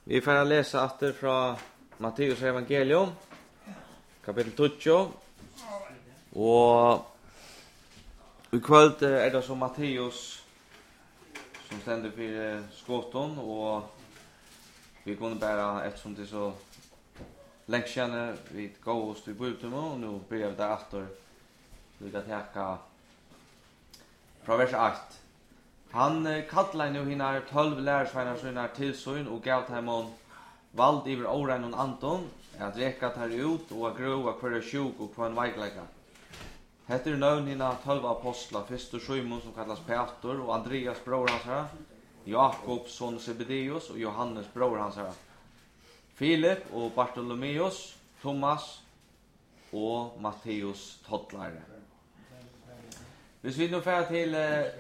Vi får läsa efter från Matteus evangelium, kapitel 20. Och i kväll är det som Matteus som ständer för skoton och vi kunde bara eftersom det så länge sedan vi går oss till bulten och nu börjar det efter vi ska täcka från vers 8. Han kallade nu hinnar 12 lärsvänner sina tillsyn och gav dem vald över oren och anton att räcka tar ut och grova för sjuk och på en väglägga. Heter navn hinna 12 apostlar, först Simon som kallas Peter och Andreas bror hans här, Jakob son Zebedeus och Johannes bror hans här, Filip och Bartolomeus, Thomas och Matteus tottlare. Hvis vi nu får till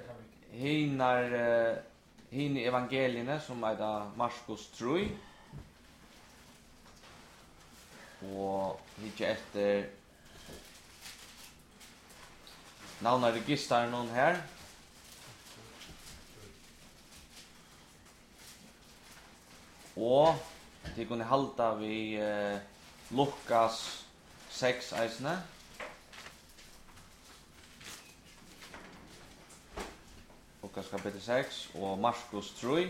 hin evangelierna som är da Markus 3 och hitta efter navnar registrar någon här. Och det kunde halta vi Lukas 6 eisne. Lukas kapitel 6 och Markus 3.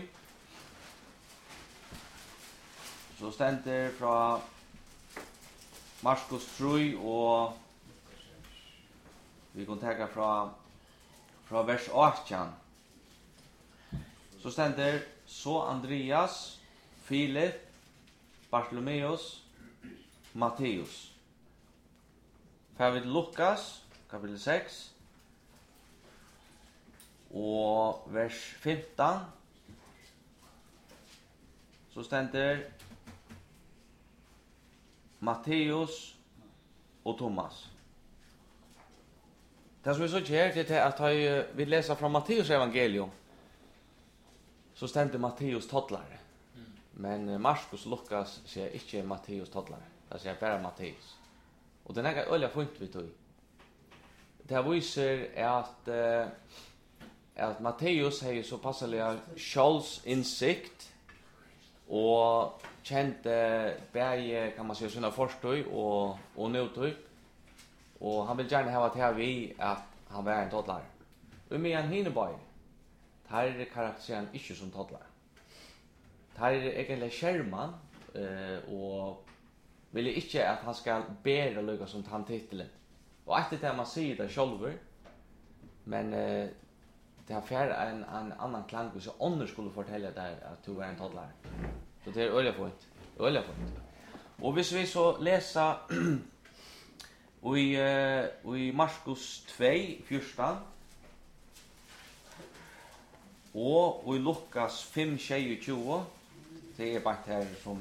Så ständer från Markus 3 och vi kan ta från vers 18. Så ständer så Andreas, Filip, Bartolomeus, Matteus. För vi Lukas kapitel 6 och vers 15. Så ständer Matteus och Thomas. Det som vi så kär det är att vi läser från Matteus evangelium. Så ständer Matteus tottlare. Men Markus och Lukas säger inte Matteus tottlare. Det säger bara Matteus. Och det är öliga fint vi tog. Det visar att Matteus har så passaliga själsinsikt och kände bäge kan man säga sina förståj och nutoj. Och han vill gärna ha att vi att han var en tottlare. Och med en hinneborg. Här är karaktären inte som tottlare. Här är egentligen Sherman och vill inte att han ska bära lycka som han titeln. Och efter det man säger det själv. Men det har fär en annan klang så andra skulle fortälja där att du är en tottlare. Så det är öliga fint. Öliga fint. Och hvis vi så läsa i Markus 2:14 och i Lukas 5:22 det är bara här som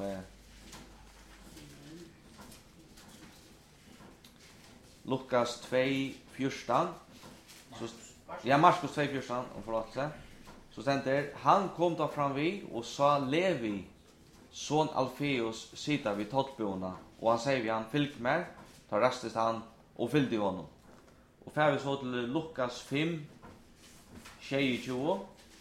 Lukas 2:14 så ja Markus 2:14 om förlåtelse så ständer han kom då fram vi och sa Levi son Alfeus sitta vid tottbona och han säger vi han fylk med tar rastes han och fyllde honom. Och för vi så till Lukas 5:22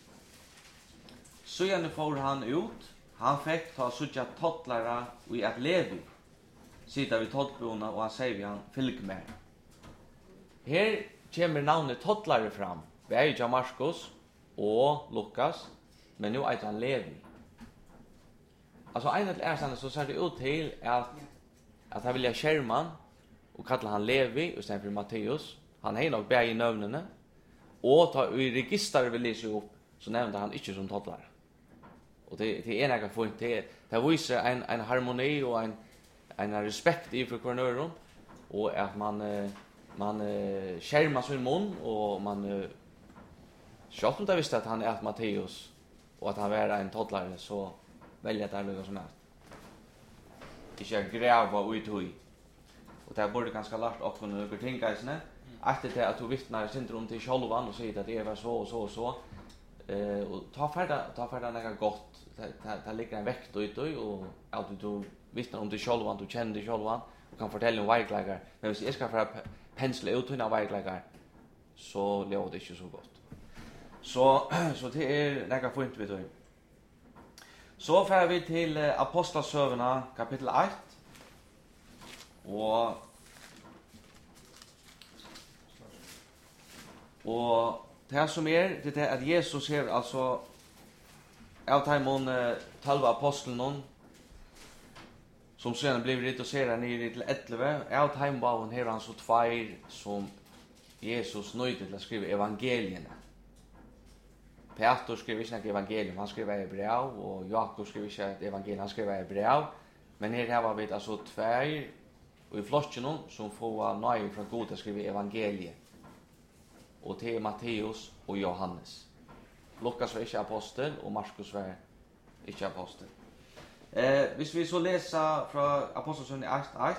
så igen får han ut han fick ta sucha tottlara och att Levi sitta vid tottbona och han säger vi han fylk med. Här kommer navnet tottlare fram. Vi är ju Markus och Lukas men nu är han Levi. Alltså enligt erkänner så ser det ut till att han vill Sherman och kallar han Levi och sen för Matteus. Han är nog bäg i növnene. Och ta i register vill läsa upp så nämnde han inte som tottlare. Och det är några fint det visar en harmoni och en respekt inför kvarnöron och att man skärmar sin mun och man självt om det visste att han är Matteus och att han är en tottlare så välja där något som helst. Inte gräva ut i. Och det borde ganska lärt också några ting guysne. Efter det att du vittnar syndrom till självan och säger att det är så och så och så. Och ta färda några gott. Det ligger en vekt ut och att du vittnar om till självan, du känner dig självan och kan fortälja om vägläggar. Men hvis jag ska för pensla ut dina vägläggar så låter det inte så gott. Så det är några fint vid det. Så får vi til Apostlasøvene kapittel 1. Og det som det er at Jesus her, altså, av taimon 12 apostlen, som sedan blev reducerad ner till 11, av taimbaven her han så tvær som Jesus nøyde til å skrive evangeliene. Peter skriver ikke evangelium, han skriver i brev, og Jakob skriver ikke et evangelium, han skriver i brev. Men her har vi altså tvær, og i flokkene som får nøye fra Gud å skrive evangeliet. Og til Matteus og Johannes. Lukas var ikke apostel, og Markus var ikke apostel. Hvis vi så leser fra Apostelsøvne 1:1,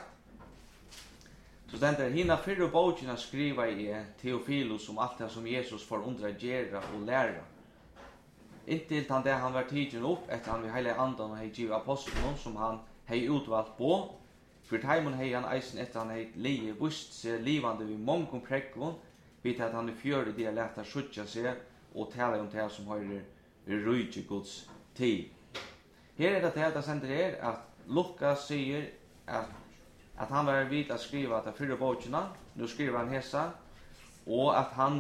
så stender det, hina fyrre bøkene skriver i Theophilus om alt det som Jesus får undra gjøre og lære. Inntil han var tidsen opp, etter han ved hele andan og hei givet apostelen, som han hei utvalgt på, for teimen hei han eisen etter han hei leie vust seg livande vid mongon prekvån, vid at han i fjøret de har lært å skjutja seg og tale om det som har rydde Guds tid. Her det det sender her at Lukas sier at han var vid å skrive at fyrre bøkene, nu skriver han hessa, og at han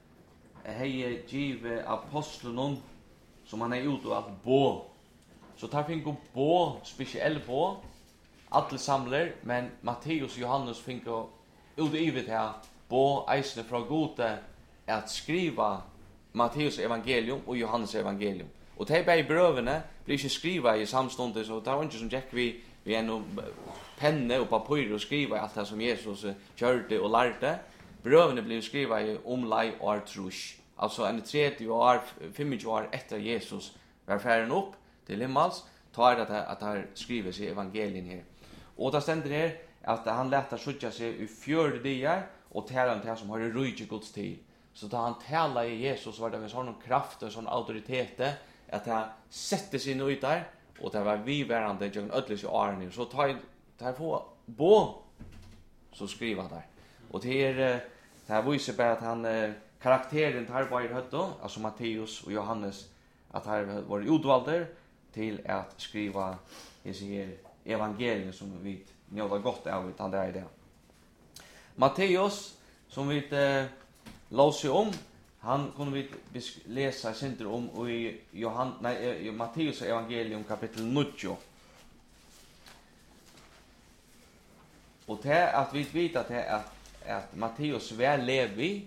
hei givet apostelen som han utvalgt på. Så tar finko på, spesiell på, alle samler, men Matteus og Johannes finko utgivet her på eisene fra gode at skriva Matteus evangelium og Johannes evangelium. Og de begge brøvene blir ikke skriva i samstundet, så det var ikke som Jack vi en penne og papyr og skriva alt det som Jesus kjørte og lærte. Brøvene blir skriva i omlai og artrush. Altså en 30 år, 25 år etter Jesus var ferdig opp til himmels, tar det at det skrives i evangelien her. Og det stender her at han lærte skjutja seg i 4 dager og taler om det som har rydde Guds tid. Så da han taler i Jesus var det en sånn kraft og sånn autoritet at han sette seg inn ut der, og det var vidværende gjennom ødelig årene. Så tar få på, så skriver han der. Og det viser bare at han karakteren tar bare i høtto, altså Matteus og Johannes, at han var utvalgte til at skriva evangeliet som vi njøter godt av utan det er det. Matteus, som vi låser om, han kunne vi lesa synder om i Matteus evangelium kapittel 9. Og det at vi vet at Matteus var levi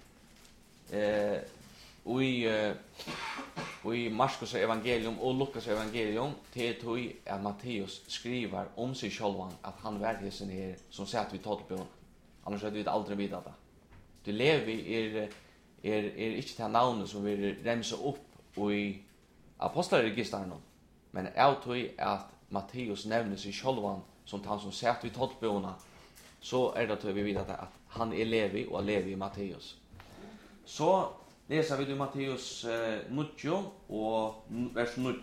i Markus evangelium og Lukas evangelium til tog at Matteus skriver om sig själv at han var hesen her som satt vid tolvbjørn. Annars hadde vi aldri vidt det. Det levi er ikke til navnet som vi remser opp i apostlerregisteren, men av tog at Matteus nevner sig själv som han som satt vid tolvbjørn, så det tog vi vidt at han er levi og levi i Matteus. Så leser vi i Matteus 9 og vers 9.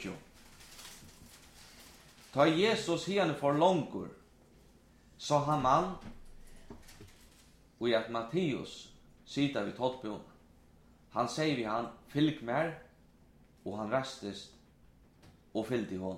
Ta Jesus henne for langur, så han man, og i at Matteus sitter vid tolvbjørn. Han sier vi han, fylg mer, og han restest og fylgte hon.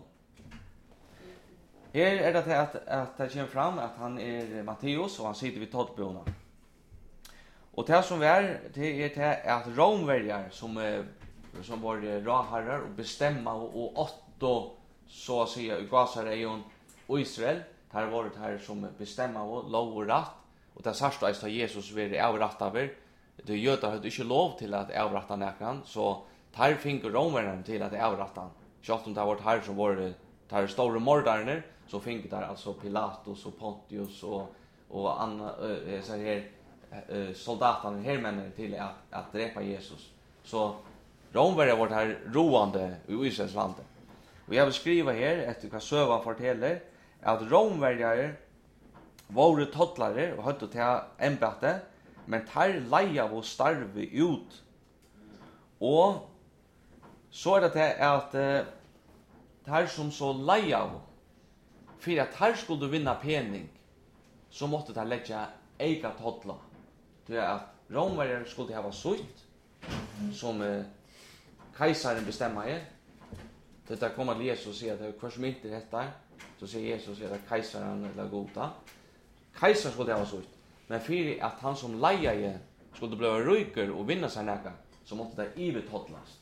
Her det at det kommer fram at han er Matteus, og han sitter vid tolvbjørn. Og det som det er at romverjar som var raharrar og bestemma og åtto, så å si, i Gazareion og Israel, der var det her som bestemma og lov og ratt, og det sørste at Jesus var avratt av det jøder hadde ikke lov til at avratta nekran, så der fikk romverjarne til at avratta han. Selv om det var her som var der store morderne, så fikk der altså Pilatus og Pontius og andre her soldaterna hermennene til at drepa Jesus. Så romverjar var her roande i Israels landet. Og jeg vil skrive her, etter hva Søvan forteller, at romverjar var tottlare og hadde til embate, men tar leia og starve ut. Og så det at tar som så leia for at her skulle vinna pening, så måtte de legge eiga tottla. Det at romverjar skulle hava sutt, som keisaren bestemma Det kommer till Jesus och säger att det är som inte detta. Så säger Jesus att kejsaren eller goda. Kejsaren skulle det ha så. Men för att han som lejer skulle bli rykare och vinna sig näka, så måste det ivethodlas.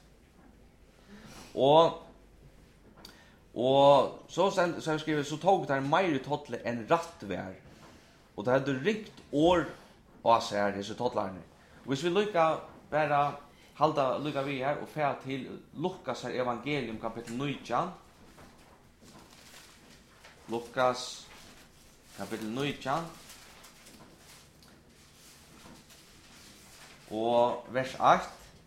Och så skriver så tog det mer todle än rattvär. Och det hade rikt år av sig här, disse todlarna. Hvis vi lycka bara halda lukka vi her og færa til Lukas evangelium kapitel 9. Lukas kapitel 9. Og vers 8.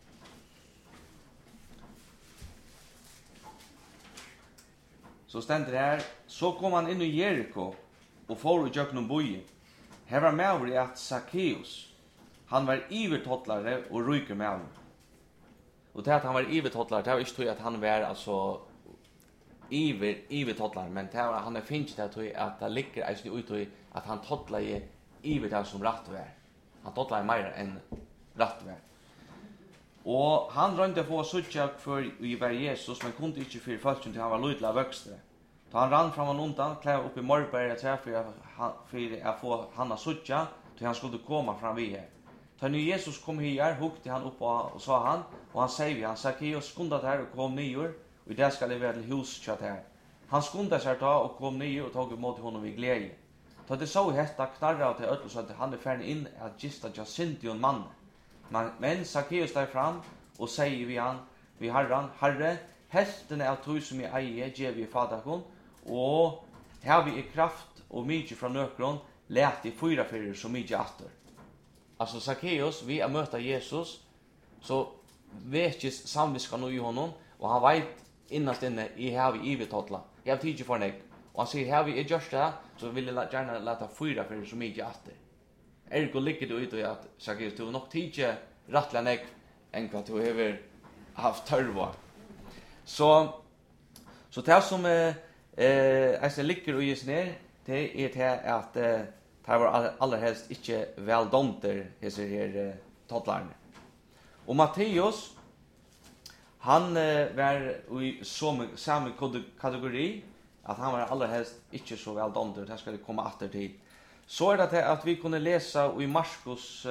Så stendur her, så kom han inn i Jericho og for i jøknum boi. Her var med i at Zacchaeus. Han var ivertottlare og ryker med honom. Och det att han var ivertottlare, det var inte tror att han var alltså ivertottlare, men det var han finns det tror att det ligger alltså ut i att han tottlar i ivertar som rattvär. Han tottlar mer än rattvär. Och han rönte få sucha för i var Jesus, men kunde inte för först till han var lilla växte. Så han rann fram och undan, klev upp i morberget för att få han sucha till han skulle komma fram vid här. Så när Jesus kom här, hukte han upp och sa han, och han säger han, Zacchaeus skundade här och kom nyer, och där ska det vara till huskött här. Han skundade sig ta och kom nyer och tog emot honom vid glädje. Så det så hetta knarra till öll så att han är färdig in att gista Jacintion man. Men Zacchaeus där fram och säger vi Herren, Herre, hästen är tog som I eie, ger vi faderkon, och här vi I kraft och mycket från nökron, lät I 4 fyrer så mycket åter. Alltså Zacchaeus, vi har möta Jesus, så vetjes samviskan i honom, och han vet innast inne I här vi ivetotla. Jag har tid för nek. Och han säger, här vi just det, så vill jag gärna låta 4 för så mycket åter. Ergo ligger det ut i att Zacchaeus, du har nog tid rattla nek än vad du har haft törva. Så det som ligger i just ner, det är det att det var allra helst inte väl domter dessa här tottlarna. Och Matteus, han var i samma kategori, att han var allra helst inte så väl domter, det ska det komma åter till. Så är det att vi kunde läsa i Markus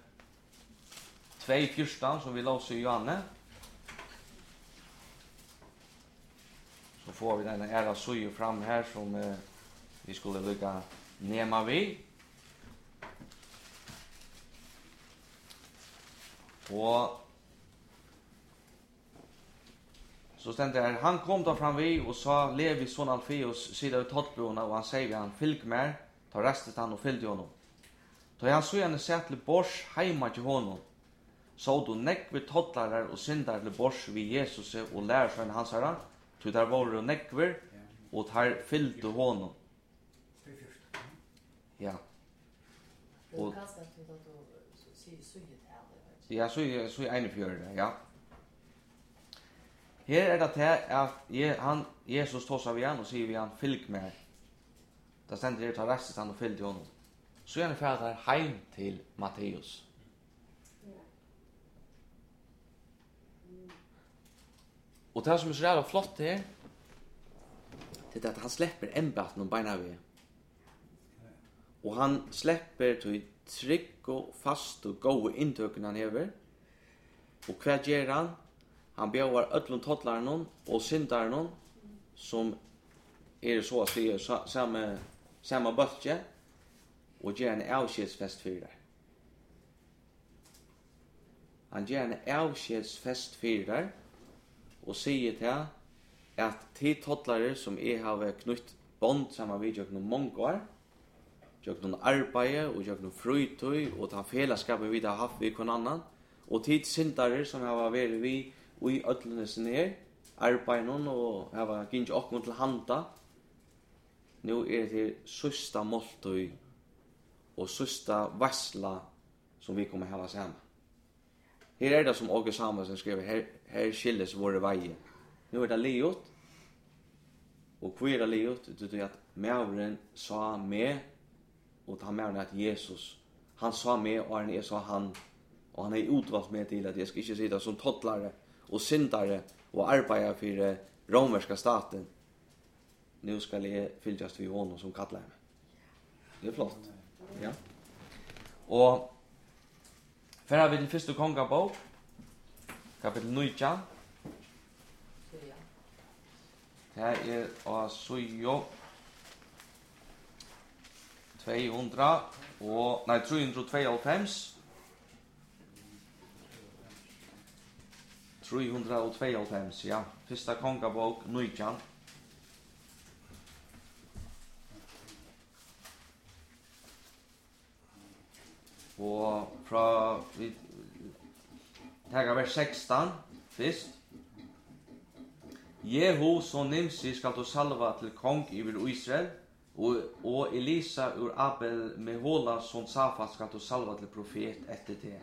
2:14 som vi läser I Johanne. Så får vi den ära söju fram här som vi skulle lycka nema vi. Och så stände här, han kom då fram vi och sa, Levi son Alfeus sida ut tottbrona, och han säger han, fylg med, ta restet han och fyllde honom. Då han så han sett till bors heima till honom, så då nekve tottlarar och syndar till bors vid Jesus och lärsvän hans herra, så där var och nekver och tar fyllde honom. Ja. Och ja, så är en fjärde, ja. Här är det att Jesus tar sig igen och säger vi han, fylg med. Där ständer det ta restet han och fyllde honom. Så är han färdig hem till Matteus. Och det som är så jävla flott här, det är att han släpper embaten och beina vid. Och han släpper till trygg och fast och goda intöken han hever. Och vad gör han? Han bjöar öllum tottlarna och syndarna som är så att säga samma bötje och ger en avskedsfest för det. Han ger en avskedsfest för det och säger till att till tottlare som har knutt bond samma vid jag många år, jag någon arbete och jag någon fritid och ta fällskapet vi har haft vi kon annan och tid syndare som har varit vi i öllnes ner arbeten och har gint och till handa. Nu är det till sista måltid och sista vassla som vi kommer hela samman. Här är det som Åke Samuelsen skriver, här skilles våra vägar. Nu är det liot, och hur är det liot? Det är att mävren sa med, och han mävren att Jesus, han sa med och han sa han, och han är utvalt med till att jag ska inte sitta som tottlare och syndare och arbeta för romerska staten. Nu ska jag fyljas vid honom som kallar mig. Det är flott. Ja. Och för har vi den första kongabok, kapitel 9. Det är av Sujo 200 och nej 352. 352, ja. Första kongabok 9. Och från vi tagar vers 16 först. Jehu son Nimsi skall du salva till kong över Israel och Elisa ur Abel Mehola son Safat skall du salva till profet efter det.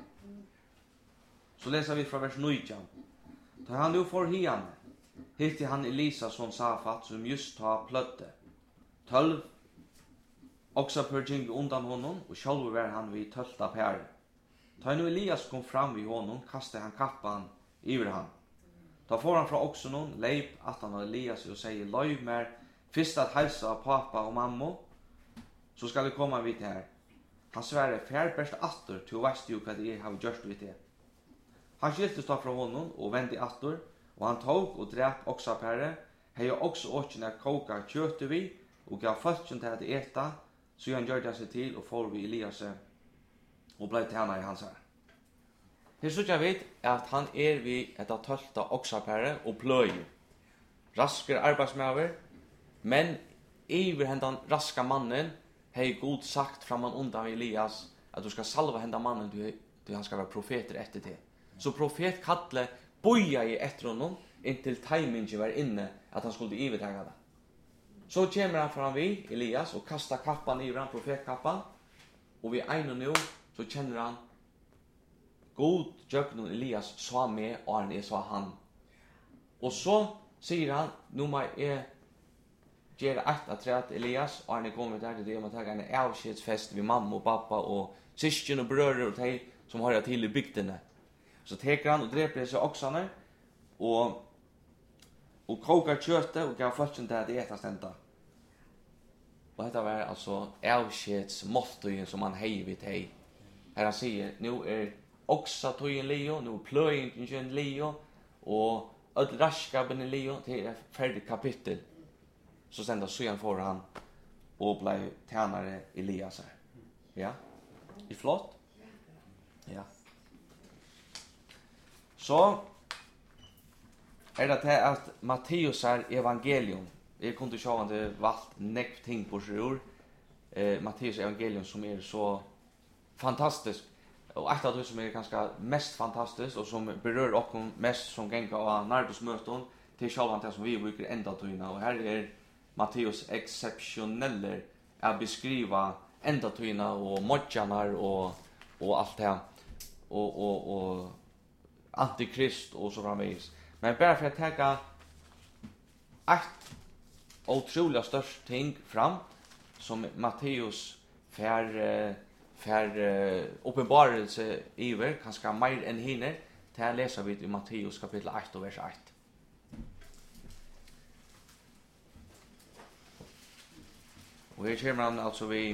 Så läser vi från vers 9. Då han nu får hian hittade han Elisa son Safat som just har plötte. 12 också purging undan honom och själv var han vid 12:a pär. Då nu Elias kom fram vid honom kastade han kappan över han. Då får han från också någon leip att han Elias och säger löj mer först att hälsa pappa och mamma så ska det komma vid här. Han svär färdbäst åter till väst ju vad det har gjort vid det. Han skilte stå från honom och vände åter och han tog och dräp också pärre. Hej också åken att koka kött vi och gav folken till att äta så han gjorde sig till och får vi Elias och blev tjänare i hans här. Här så jag vet att han vid ett 12:a oxapärre och plöj. Rasker arbetsmäver, men över händan raska mannen hej god sagt framan undan Elias att du ska salva hända mannen du han ska vara profeter efter det. Så profet Kalle boja i efter honom intill timingen var inne att han skulle övertaga det. Så kommer han fram vid Elias och kastar kappan i han profetkappan och vid en och nu så känner han god jöknon Elias sa med och han sa han. Och så säger han nu må jag ger att Elias och han kommer där det man tar en avskedsfest vid mamma och pappa och syskon och bröder och de som har till i bygden. Så tar han och dräper sig oxarna och kokar köttet och gav folken till att äta stända. Och detta var alltså avskedsmåltiden som han hej vid hej. Här han säger nu oxa tojen leo, nu plöjningen leo och öll raskaben leo till ett färdigt kapitel. Så sen då så får han och blev tjänare Elias här. Ja. I flott? Ja. Så det att Matteus evangelium. Jag kunde se att det valt näck ting på sjur. Matteus evangelium som så fantastiskt. Och ett av det som ganska mest fantastiskt och som berör oss mest som gänga av Nardusmöten till själva det som vi brukar ända tyna. Och här Matteus exceptioneller att beskriva ända tyna och modjanar och allt det här. Och antikrist och så framvis. Men bara för att ta ett otroligt störst ting fram som Matteus för uppenbarelse över kanske mer än hinner. Det läser vi i Matteus kapitel 1 och vers 1. Och här kommer han alltså vid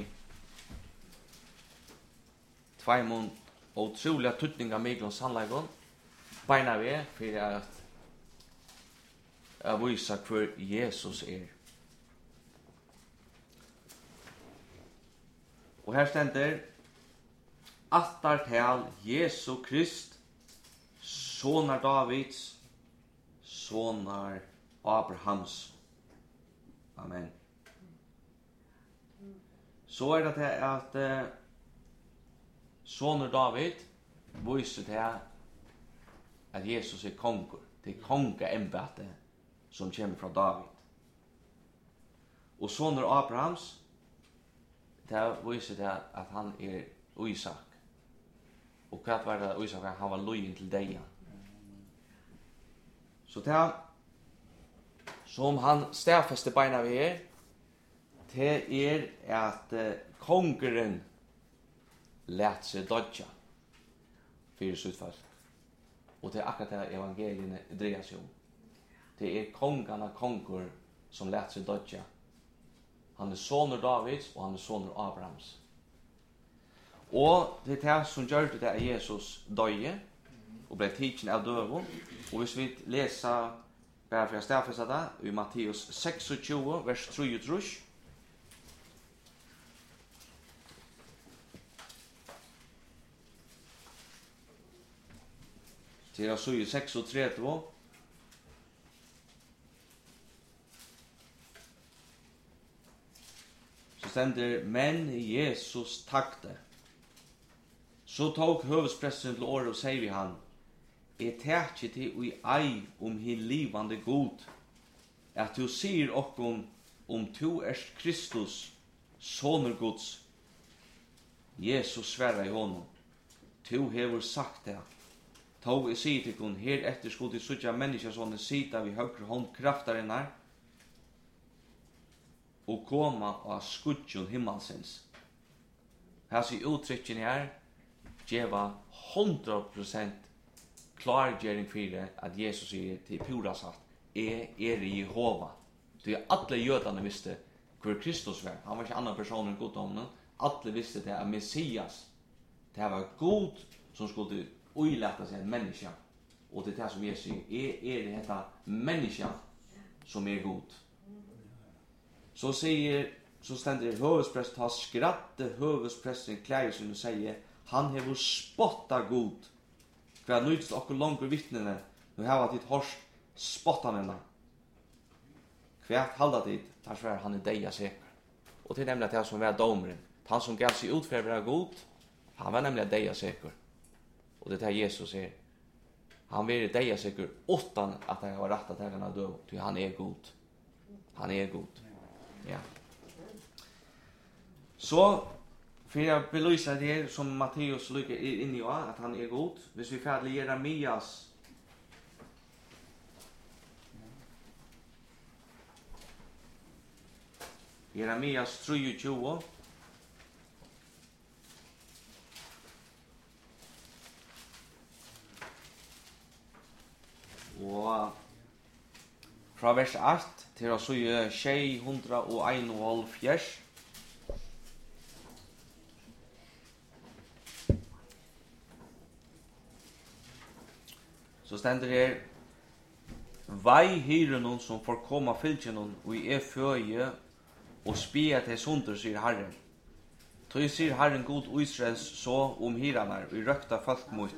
två otroliga tutningar med och sannläggon. Beina vi för att visa hur Jesus Och här ständer attartal Jesu Krist, sonar Davids, sonar Abrahams. Amen. Så det att sonar David visar det att Jesus konkur. Det kongaämbete som kommer från David. Och sonar Abrahams det visar det att han Isak. Och vad var det Isak han var lojen till dig. Så det som han stäfeste beina vid det att kongeren lät sig dodja för sitt folk. Och det akkurat det evangelien dreier sig om. det kongarna kongur som lät sig dödja. Han sonur Davids og han sonur Abrahams. Og det det som gjør det at Jesus døye og ble tidsen av døven. Og hvis vi leser, bare for å stedfeste det, i Matteus 26, vers 3. Til å søye 36. Så stender, men Jesus takte. Så tog høvespressen til året og sier vi han, jeg tætje til ui ei hin livande god, at du sier okkon tu erst Kristus, sonur Guds. Jesus sverra i honom, tu hever sagt det. Tog jeg sier til kon, her etter skulle de sutja menneska sånne sida vi høyre hånd kraftarinnar, og koma av skudjon himmelsins. Her sier uttrykken her, gjeva 100% klargjering for det at Jesus sier til pura sagt, i Jehova. Det alle jødene visste hvor Kristus var. Han var ikke annan person enn goddommen. Alle visste det at Messias, det var god som skulle uilata seg en menneske. Og det det som Jesus sier, det dette menneske som god. Så stender høvesprest, ta skratte høvespresten klær som du sier, han hever spotta god. For jeg nøydes okkur langer vittnene, nu har ditt hors spottanene. Hvert halda ditt, derfor han deia sikker. Og det nemlig det som var domeren. Han som gav seg ut for å være god, han var nemlig deia sikker. Og det er Jesus sier. Han vil deia sikker utan at jeg har rett at jeg kan dø, til han god. Han god. Ja. Så, for jeg belyser det her som Matteus lykker inn i at han god. Hvis vi ferdig Jeremias Jeremias 23. Og fra vers 8 til å søye 671. Så stender her, vei hyren som får komme fylkjen og føye og spia til sunder, sier Herren. Tøy sier Herren god Israels så hiranar, vi røkta folk mot.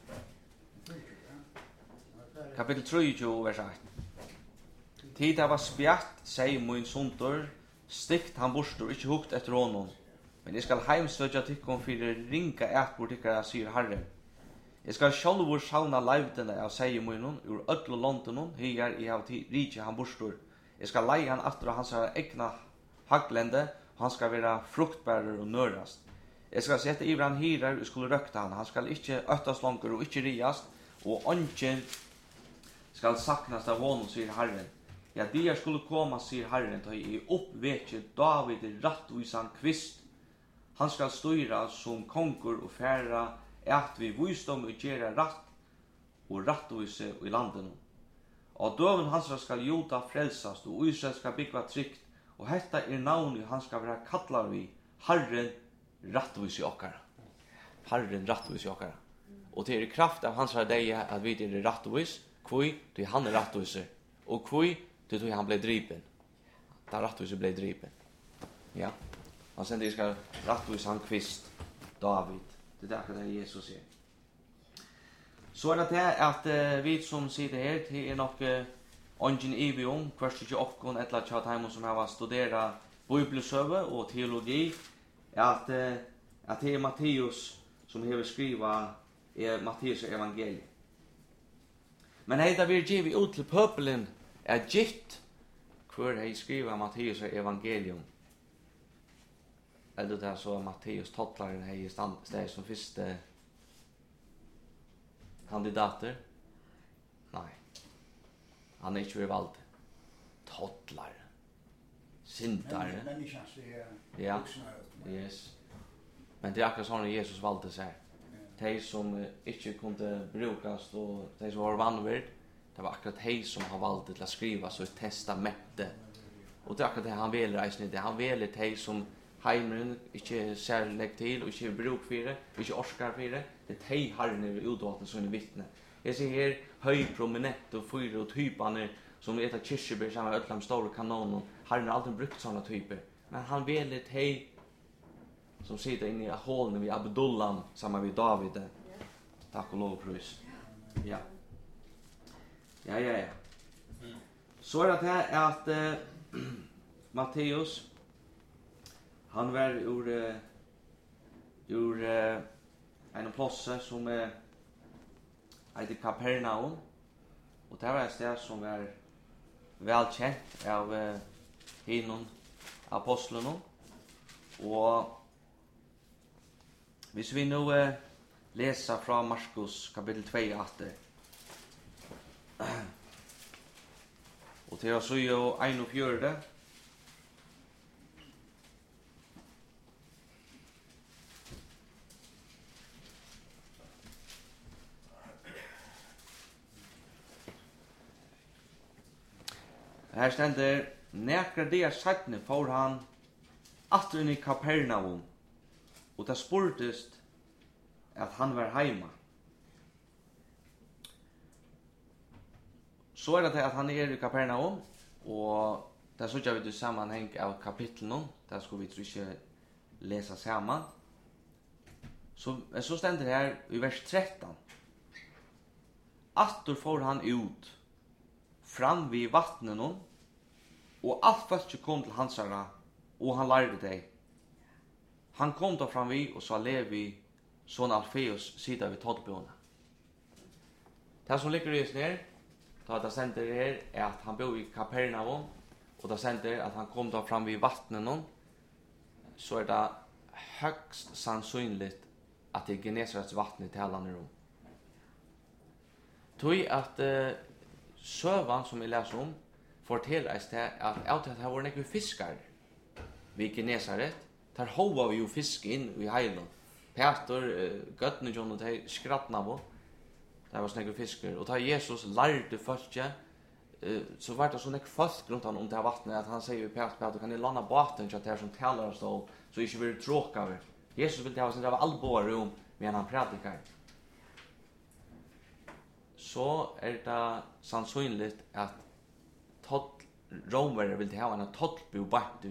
Kapitel 23, vers 8. Tid det var spjatt, sier min sunder, stikt han bostor, ikke hukt etter honom. Men jeg skal heimstøtja tikkum fyrir ringa etbord tikkara, sier Herren. Jeg skal sjálvur sauna leivdene av seg munnen, ur ödlo londenon, hygar I av rike han bostor. Jeg skal leie han atter av hans egna haglende, og han skal være fruktbærer og nørast. Jeg skal sette iver han hirar og skulle røkta han skal ikke øttas langer og ikke riast, og ongen skal saknast av honom, sier Herren. Ja, de skulle komme, sier Herren, til I oppvekje David rattvisan kvist. Han skal styra som kongur og færa at vi visdom og gjøre ratt og rattvise I landen. Og døven hans skal juda frelsast, og Israel skal bygga trygt, og hetta navnet han skal være kallar vi, Herren rattvise okkara. Herren rattvise okkara. Og det kraft av hans deia at vi rattvis, kvui, til han rattvise, og kvui, til han ble dripen. Da rattvise ble dripen. Ja. Han sender skal rattvise han kvist, David. Det er akkurat det Jesus sier. Så det at vi som sier det her, det nok ongen ivium, hverst ikke okkon, etla tjat heimon som har studera bibelsøve og teologi, at det Matteus som har skriva Matteus evangeliet. Men heita vi givet ut til pøpelen gitt hver hei skriva Matteus evangelium. Eller det så Matteus tottlaren hei steg som første kandidater? Nei. Han ikke vært valgt. Tottlaren. Sintare. Ja. Yes. Men det akkurat sånn Jesus valgte seg. De som ikke kunne brukast og de som var vannvirt, Det var akkurat hej som han valde till att skriva så ett testamente. Och det är akkurat det han vill reisen i det. Han vill ett hej som heimeren ikke særleg til, og ikke bruk for det, og ikke orskar for det. Det er hei herren er utvalgte som er vittne. Jeg ser her høy prominent og fyre og typene som etter kirsebær sammen med ødlam store kanonen. Herren har aldri brukt sånne typer. Men han vill et hei som sitter inne i hålene vid Abdullam sammen med David. Takk og lov og prøys. Ja. Ja. Så er det her at Matteus han var ur en plass som heter Kapernaum, og det var et sted som var velkjent av hinnom apostlene. Og hvis vi nå leser fra Markus kapittel 2 etter, og til å så jo 41, her stender, nekra dagar sætne får han atter inn i Kapernaum, og det spurtest at han var heima. Så er det at han er i Kapernaum, og det så vi i sammanheng av kapitlen, det skulle vi ikke lesa sammen. Så stender det her i vers 13. Atter får han ut, fram vid vattnen, og alt folk kom til hansara, og han lærte deg. Han kom da fram vid, og så Levi, son Alfeus, sida vid tollbjørna. Det som ligger i oss ner, da det sender her, er at han bor i Kapernaum, og det sender at han kom da fram vid vattnen, så er det høgst sannsynligt at det er Genesarets vatten i talande rom. Tog at søvan som vi leser om, forteller oss til at av til at det var nekve fiskar vi Genesaret, der hova vi jo fisk inn i heilen. Peter, gøttene John og de skrattna på, der var nekve fiskar. Og da Jesus lærte folket, så var det så nekve folk rundt han om det her vattnet, at han sier Peter, kan jeg landa båten til at det her som taler oss da, så ikke blir tråkave. Jesus ville ha sin av alvor om medan han predikar. Så er det sannsynligt at romere vil ha en tollbo bort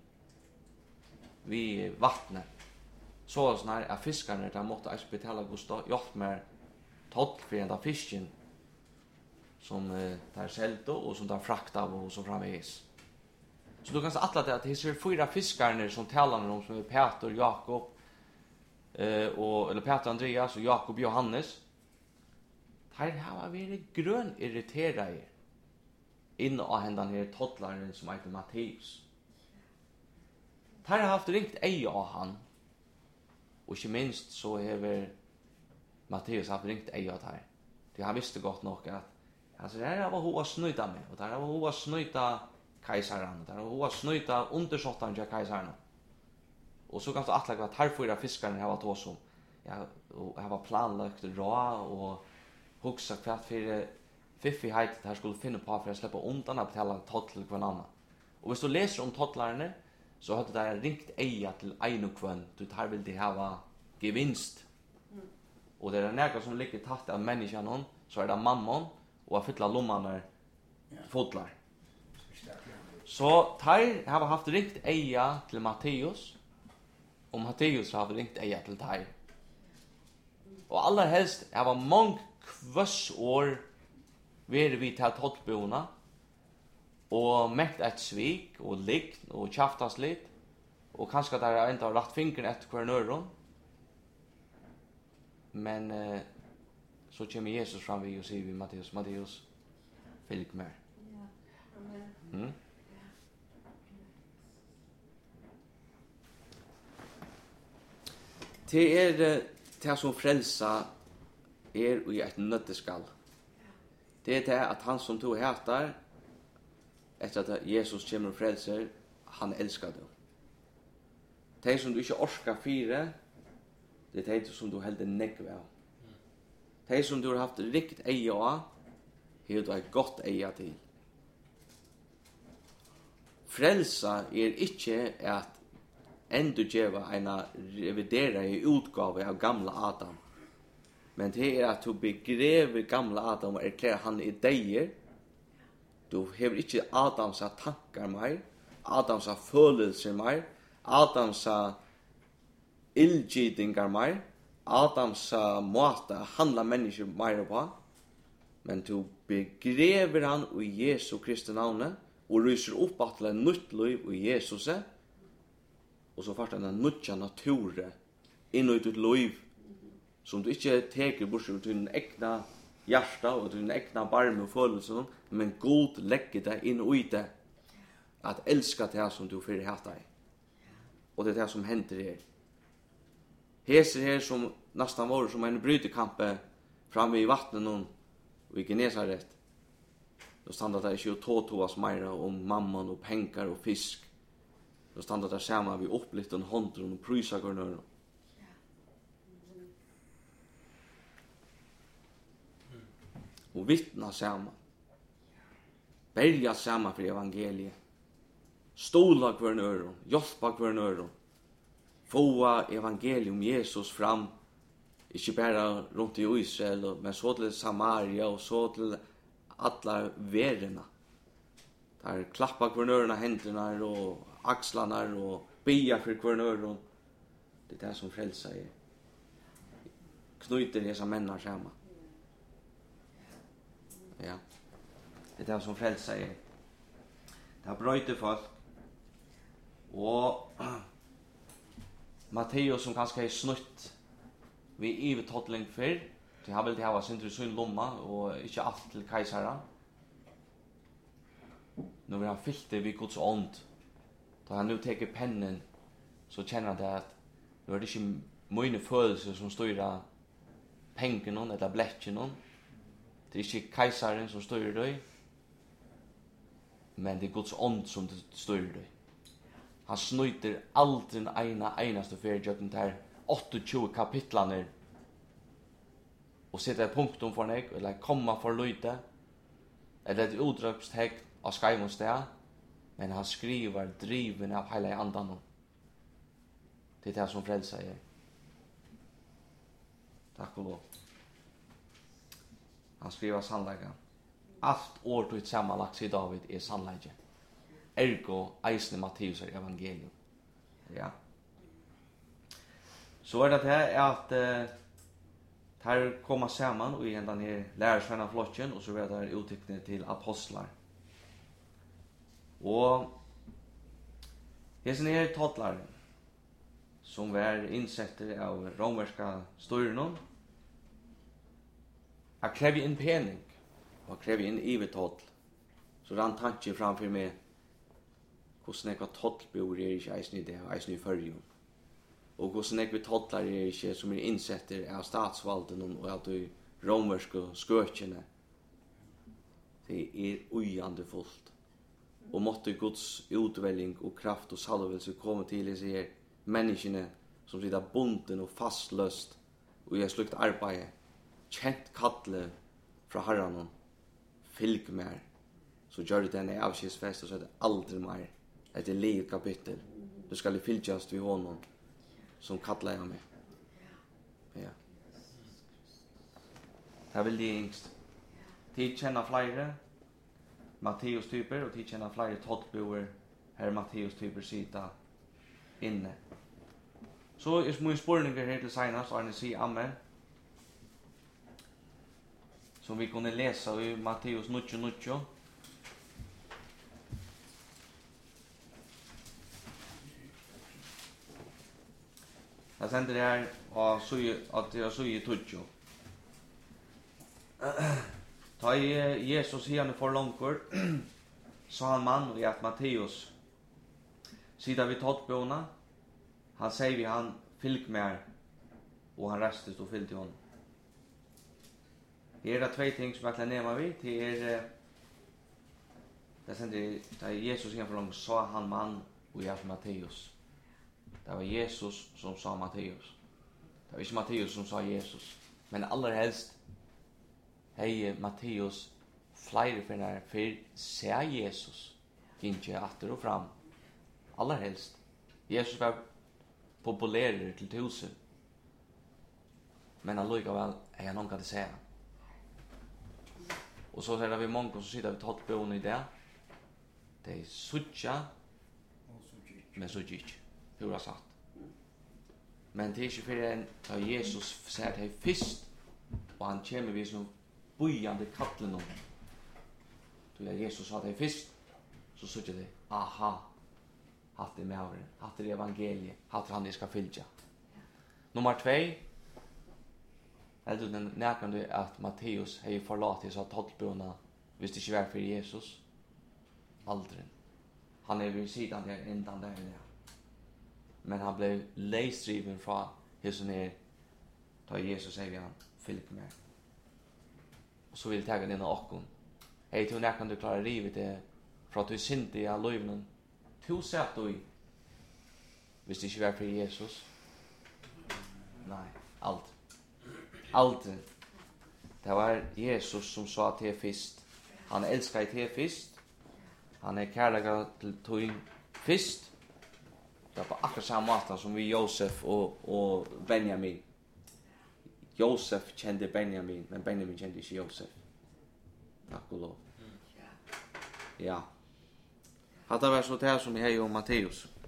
vi vattnet. Så sånn her at fiskerne der måtte jeg betale Gustav, hjelp med toll for en av fisken som der selte og som der frakt av og så framvis. Så du kan se at det er 4 fiskerne som taler om som er Peter, Jakob, eller Peter Andreas og Jakob Johannes. Her har vært grøn irriterere inn og hendan her tottlaren som heter Matteus. Her har haft ringt ei av han, og ikke minst så har Matteus haft ringt ei av her. Det han visste godt nok at altså, det her var hun å snuta med, og det her var hun å snuta kaisaren, og det her var hun å snuta undersåttaren til kaisaren. Og så kan det atlegge at her 4 fiskerne her var to som her var planlagt rå og hugsa kvart for fiffighet at her skulle finne på for å slippe undan å betale toll til hver annan. Og hvis du leser om tottlarene, så hadde det ringt eia til ein og kvann, du her vil de hava gevinst. Og det er nærkast som ligger tatt av menneskene, så er det mammon, og å fylla lommene fotlar. Så her har haft ringt eia til Matteus, og Matteus har haft ringt eia til her. Og aller helst har mange kvass år vært vi til tollbona, og mekt et svik, og likt, og kjaftas litt, og kanskje der er enda rett fingeren etter hver nøron. Men så kommer Jesus fram vi og sier vi Matteus, fylg med. Det er det som frelsa er i et nøtteskall. Det er det at han som tog hatar, etter at Jesus kommer og frelser, han elskar det. Det som du ikke orskar fire, det er det som du heldur negve av. Det som du har haft rikt eie av, har du et godt eia til. Frelsa ikke at endurgjeva eina revidera i utgave av gamla Adam. Men det at du begrever gamla Adam og erklærer han i deier. Du hever ikke Adamsa tankar meir, Adamsa følelser meir, Adamsa illgidingar meir, Adamsa måte handla mennesker meir på. Men du begrever han i Jesu Kristi navne, og ryser opp at det nytt liv i Jesus, og så først en nødja natur inn i ditt liv, som du ikke teker bort til din egna hjärta og din egna barme og følelser, men God legger deg inn i det, at elska det som du fyrir hatt deg. Og det er det som hender her. Heser her som nästan var som en brytekampe framme i vattnet og i Genesaret. Då standa där ju tåtoas meira om mamman och pengar och fisk. Då standa där samma vi uppliften hånden och prysagorna. Och vittna samma. Bälja samma för evangeliet. Stola kvar öron, hjälpa kvar öron. Få evangelium Jesus fram. Ikke bara runt i Israel, men så till Samaria och så till alla verena. Där klappa kvarnörerna händerna och axlarna och bia för kvarnören. Det är det som frälsa är. Knyter dessa människor samman. Ja. Det är det som frälsa är. Det har bröjt folk. Och Matteus som kanske är snutt vi ivetotling för. De har väl det här var sin sin lomma och inte allt till kejsaren. Nu vill han fyllt det vid Guds ånd. Då han nu tar pennen så känner han det att nu är det inte mina følelser som styr pengarna eller bläcken. Det är inte kejsaren som styr dig. Men det är Guds ånd som styr dig. Han snyter aldrig einaste färgjöken där 28 kapitlarna och sätta punktum för dig eller komma för lite eller ett utropstecken av skrivmostea, men han skriver driven av hela andan. Det är det som frälsar er. Tack och lov. Han skriver sannlägga. Allt ord och ett sammanlagt i David är sannlägga. Ergo eisne Matteus evangelium. Ja. Så är det här att här kommer samman och ända ner lärarsvänna flocken och så är det uttryckning till apostlar. Och hesen är tottlar som var insätter av romerska styrnon att kräva in penning och kräva in ivetotl. Så rann tanke framför mig hur snäcka tottbor är inte eisen i det och eisen i förrjun. Och hur snäcka tottlar är inte som är insätter av statsvalden och av de romerska skötjene. Det är ojandefullt. Och måtte Guds utvälling och kraft och salvelse komma till i sig människorna som sitter bunden och fastlöst och gör slukt arbete. Känt kattle från Herren. Fylg med. Så gör det en avskedsfest och så är det aldrig mer. Det är livet kapitel. Du ska fyljas vid honom som kattlar jag med. Ja. Här vill det yngst. Tid känna flera Matteus typer och tid känna flera tottboer. Här Matteus typer sitta inne. Så är små spårningar här till senast och ni säger amen. Som vi kunde läsa i Matteus 9:9. Jag sänder det här och så att jag så i tutjo. Ta Jesus igen för långkor. Så han man och att Matteus sida vid tottbona. Han säger vi han fylg med och han restes och fyllde honom. Här är det två ting som jag kan nämna vid. Det är det sänder ta Jesus igen för långkor sa han man och att Matteus. Det var Jesus som sa Matteus. Det var inte Matteus som sa Jesus. Men allra helst hej Matteus flere for se Jesus gynge atter og fram. Allerhelst. Jesus var populær til tusen. Men allikevel er han omkring til se. Og så er det vi mange som sitter vi tatt på i det. Det er suttja, men suttja ikke. Hur har sagt. Men det er ikke for en da Jesus sier det først, og han kommer vi som bøyande kattelen om. Da Jesus sa det først, så suttja det, aha, hatt det med over, hatt det evangeliet, hatt det han jeg skal fylja. Nummer 2, eller den nærkende at Matteus har forlatet seg tottbøna hvis det ikke var for Jesus. Aldrig. Han er ved siden der enda der. Men han blev leisdriven fra hos ner da Jesus sier han, fylg med. Og så vil jeg ta den av okken. Hei, til når kan du klare livet det fra at du sinte i løyvnen. To sett du i hvis det ikke var for Jesus. Nei, aldrig. Aldrig. Det var Jesus som sa til først. Han elskar til først. Han er kærlega til tog først. Det var på akkurat samme måte som vi Josef og Benjamin. Josef kjente Benjamin, men Benjamin kjente ikke Josef. Takk og lov. Ja. Hatta var så det som jeg har om Matteus.